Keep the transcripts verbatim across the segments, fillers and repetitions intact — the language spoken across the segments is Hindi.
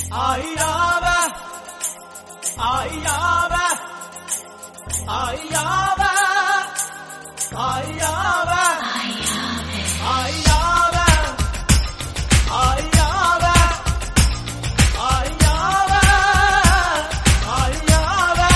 आई आवे, आई आवे, आई आवे, आई आवे, आई आवे, आई आवे, आई आवे, आई आवे।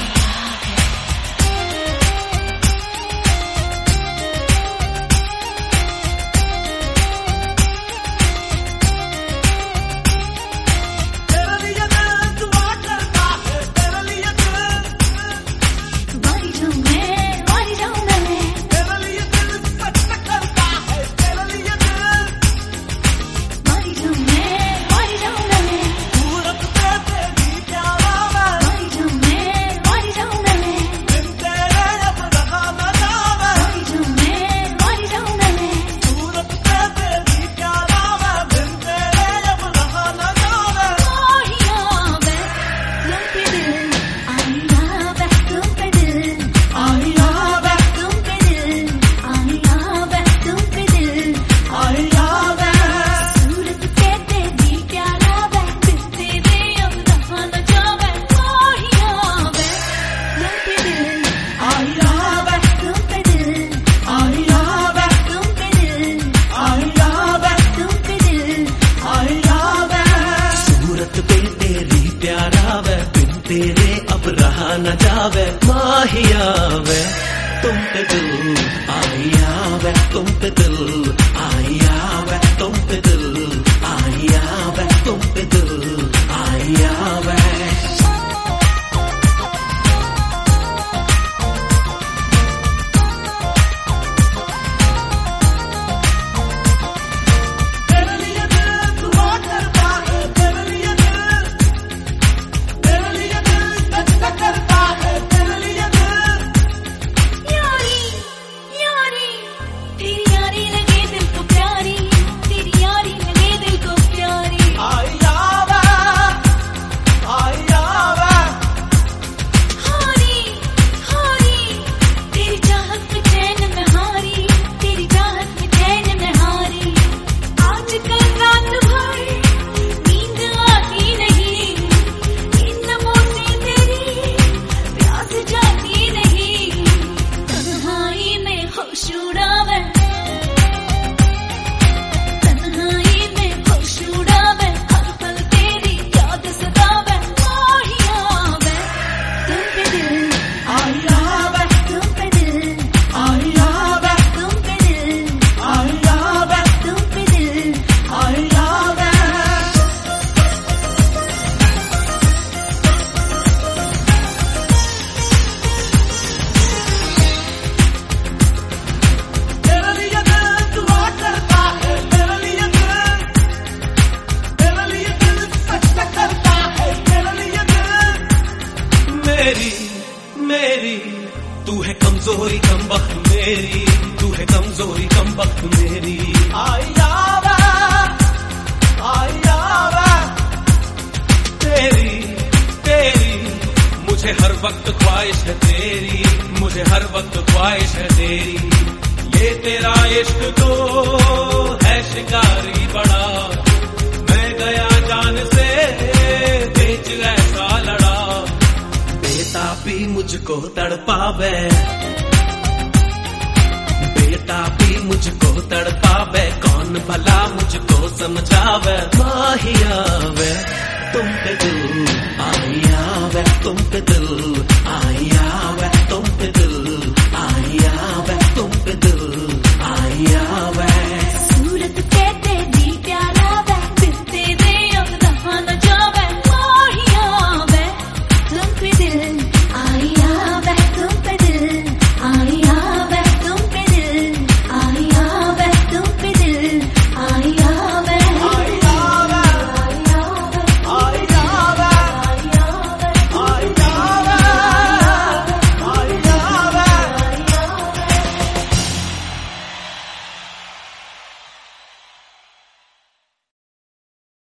तेरे लिए दिल दुआ करता है, तेरे लिए दिल मर जाऊं मैं, मर जाऊं मैं, तेरे लिए दिल सच करता है, तेरे लिए दिल मर जाऊं मैं, मर जाऊं मैं, सूरत पे तेरी प्यारा मैं, मर जाऊं मैं, मर जाऊं मैं, बिन तेरे अब रहा न जावे, मर जाऊं मैं, मर जाऊं मैं, सूरत पे तेरी प्यारा मैं, बिन तेरे अब रहा न जावे। आई आवे तुम पे दिल, आई आवे तुम पे दिल, आई आवे तुम पे दिल, आई आवे आई आवे, सूरत पे तेरी प्यारा वे, बिन तेरे अब रहा न जावे। आई आवे तुम पे दिल, आई आवे, तुम पे दिल, आई आवे, तुम पे दिल, आई आवे, तुम पे दिल, आई आवे। सूरत पे तेरी प्यारा वे, बिन तेरे अब रहा न जावे। माहिया वे तुम पे दिल, आई आवे तुम पे दिल, आई आवे तुम पे दिल, आई आवे तुम पे दिल, आई आवे। तेरे लिए दिल दुआ करता है, तेरे लिए दिल, तेरे लिए दिल सच करता है, तेरे लिए दिल यारी यारी तेरी यारी लगे दिल को प्यारी, तेरी यारी लगे दिल को प्यारी। आई आवे, आई आवे, हारी हारी तेरी चाहत में चैन में हारी, तेरी चाहत में चैन में हारी। आज कल रात भर नींद आती नहीं, इन लम्हों से तेरी प्यास जाती नहीं। तन्हाई में होश उड़ावे, तन्हाई में होश उड़ावे, हर पल तेरी याद सतावे। आई आवे तुम पे दिल, आई आवे, तुम पे दिल, आई आवे, तुम पे दिल, आई आवे, तुम पे दिल, आई आवे। तेरे लिए दिल दुआ करता है, तेरे लिए दिल, तेरे लिए दिल सच करता है, तेरे लिए दिल मेरी मेरी तू है कमजोरी कम वक्त मेरी, तू है कमजोरी कम वक्त मेरी। आई आवे, आई आवे, तेरी तेरी मुझे हर वक्त ख्वाहिश है तेरी, मुझे हर वक्त ख्वाहिश है तेरी। ये तेरा इश्क तो है शिकारी बड़ा, मैं गया जान से बेच ऐसा लड़ा। बेताबी मुझको तड़पावे, बेताबी मुझको तड़पावे, कौन भला मुझको समझावे। माहिया